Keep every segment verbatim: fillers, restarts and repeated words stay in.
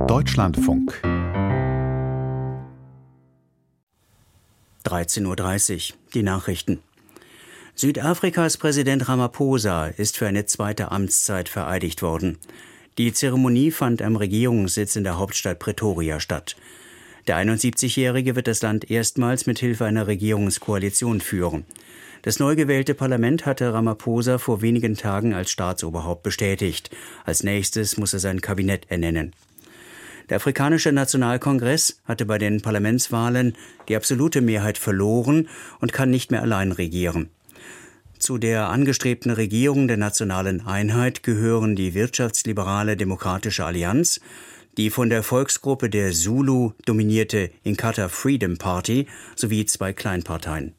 Deutschlandfunk. dreizehn Uhr dreißig, die Nachrichten. Südafrikas Präsident Ramaphosa ist für eine zweite Amtszeit vereidigt worden. Die Zeremonie fand am Regierungssitz in der Hauptstadt Pretoria statt. Der einundsiebzigjährige wird das Land erstmals mit Hilfe einer Regierungskoalition führen. Das neu gewählte Parlament hatte Ramaphosa vor wenigen Tagen als Staatsoberhaupt bestätigt. Als nächstes muss er sein Kabinett ernennen. Der Afrikanische Nationalkongress hatte bei den Parlamentswahlen die absolute Mehrheit verloren und kann nicht mehr allein regieren. Zu der angestrebten Regierung der nationalen Einheit gehören die wirtschaftsliberale Demokratische Allianz, die von der Volksgruppe der Zulu dominierte Inkatha Freedom Party sowie zwei Kleinparteien.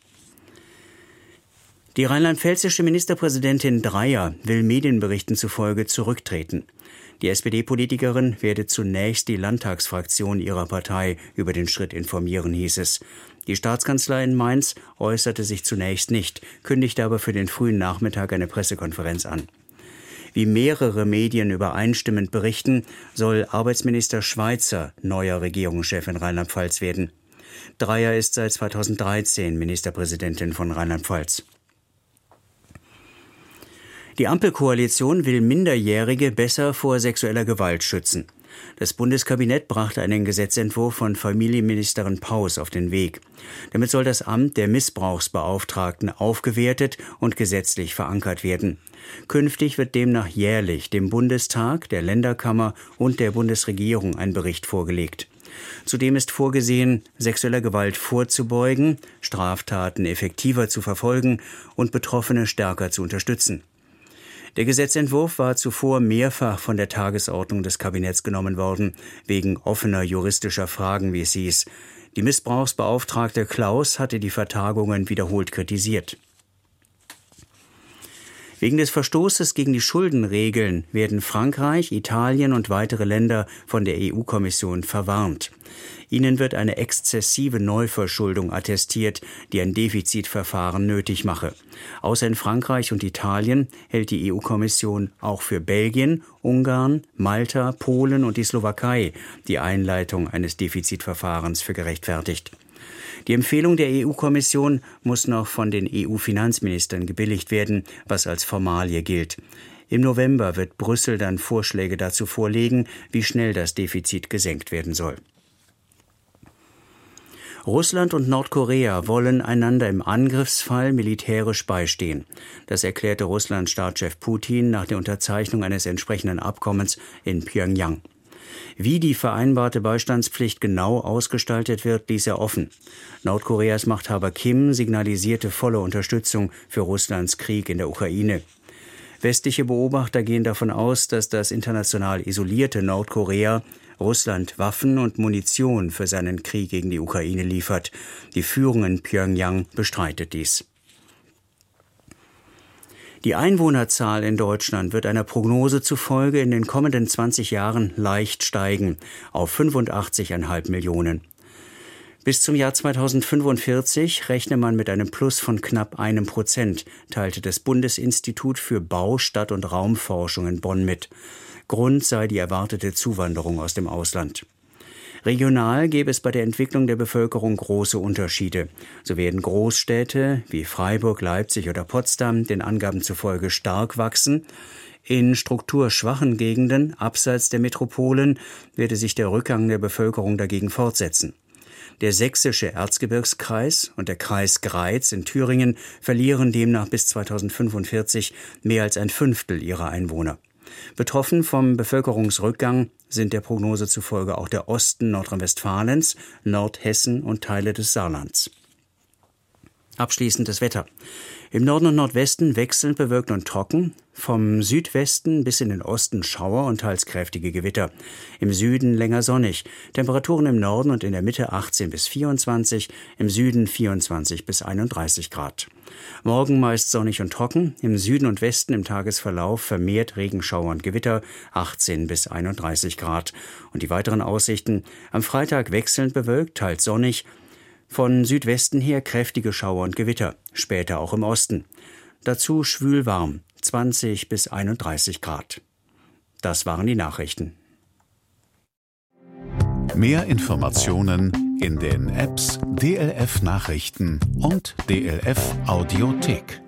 Die rheinland-pfälzische Ministerpräsidentin Dreyer will Medienberichten zufolge zurücktreten. Die S P D-Politikerin werde zunächst die Landtagsfraktion ihrer Partei über den Schritt informieren, hieß es. Die Staatskanzlei in Mainz äußerte sich zunächst nicht, kündigte aber für den frühen Nachmittag eine Pressekonferenz an. Wie mehrere Medien übereinstimmend berichten, soll Arbeitsminister Schweitzer neuer Regierungschef in Rheinland-Pfalz werden. Dreyer ist seit zweitausenddreizehn Ministerpräsidentin von Rheinland-Pfalz. Die Ampelkoalition will Minderjährige besser vor sexueller Gewalt schützen. Das Bundeskabinett brachte einen Gesetzentwurf von Familienministerin Paus auf den Weg. Damit soll das Amt der Missbrauchsbeauftragten aufgewertet und gesetzlich verankert werden. Künftig wird demnach jährlich dem Bundestag, der Länderkammer und der Bundesregierung ein Bericht vorgelegt. Zudem ist vorgesehen, sexueller Gewalt vorzubeugen, Straftaten effektiver zu verfolgen und Betroffene stärker zu unterstützen. Der Gesetzentwurf war zuvor mehrfach von der Tagesordnung des Kabinetts genommen worden, wegen offener juristischer Fragen, wie es hieß. Die Missbrauchsbeauftragte Klaus hatte die Vertagungen wiederholt kritisiert. Wegen des Verstoßes gegen die Schuldenregeln werden Frankreich, Italien und weitere Länder von der E U-Kommission verwarnt. Ihnen wird eine exzessive Neuverschuldung attestiert, die ein Defizitverfahren nötig mache. Außer in Frankreich und Italien hält die E U-Kommission auch für Belgien, Ungarn, Malta, Polen und die Slowakei die Einleitung eines Defizitverfahrens für gerechtfertigt. Die Empfehlung der E U-Kommission muss noch von den E U-Finanzministern gebilligt werden, was als Formalie gilt. Im November wird Brüssel dann Vorschläge dazu vorlegen, wie schnell das Defizit gesenkt werden soll. Russland und Nordkorea wollen einander im Angriffsfall militärisch beistehen. Das erklärte Russlands Staatschef Putin nach der Unterzeichnung eines entsprechenden Abkommens in Pjöngjang. Wie die vereinbarte Beistandspflicht genau ausgestaltet wird, ließ er offen. Nordkoreas Machthaber Kim signalisierte volle Unterstützung für Russlands Krieg in der Ukraine. Westliche Beobachter gehen davon aus, dass das international isolierte Nordkorea Russland Waffen und Munition für seinen Krieg gegen die Ukraine liefert. Die Führung in Pjöngjang bestreitet dies. Die Einwohnerzahl in Deutschland wird einer Prognose zufolge in den kommenden zwanzig Jahren leicht steigen, auf fünfundachtzig Komma fünf Millionen. Bis zum Jahr zweitausendfünfundvierzig rechne man mit einem Plus von knapp einem Prozent, teilte das Bundesinstitut für Bau-, Stadt- und Raumforschung in Bonn mit. Grund sei die erwartete Zuwanderung aus dem Ausland. Regional gäbe es bei der Entwicklung der Bevölkerung große Unterschiede. So werden Großstädte wie Freiburg, Leipzig oder Potsdam den Angaben zufolge stark wachsen. In strukturschwachen Gegenden abseits der Metropolen werde sich der Rückgang der Bevölkerung dagegen fortsetzen. Der sächsische Erzgebirgskreis und der Kreis Greiz in Thüringen verlieren demnach bis zweitausendfünfundvierzig mehr als ein Fünftel ihrer Einwohner. Betroffen vom Bevölkerungsrückgang sind der Prognose zufolge auch der Osten Nordrhein-Westfalens, Nordhessen und Teile des Saarlands. Abschließend das Wetter. Im Norden und Nordwesten wechselnd bewölkt und trocken, vom Südwesten bis in den Osten Schauer und teils kräftige Gewitter. Im Süden länger sonnig. Temperaturen im Norden und in der Mitte achtzehn bis vierundzwanzig, im Süden vierundzwanzig bis einunddreißig Grad. Morgen meist sonnig und trocken, im Süden und Westen im Tagesverlauf vermehrt Regenschauer und Gewitter, achtzehn bis einunddreißig Grad. Und die weiteren Aussichten: am Freitag wechselnd bewölkt, teils sonnig, von Südwesten her kräftige Schauer und Gewitter, später auch im Osten. Dazu schwül warm, zwanzig bis einunddreißig Grad. Das waren die Nachrichten. Mehr Informationen in den Apps D L F Nachrichten und D L F Audiothek.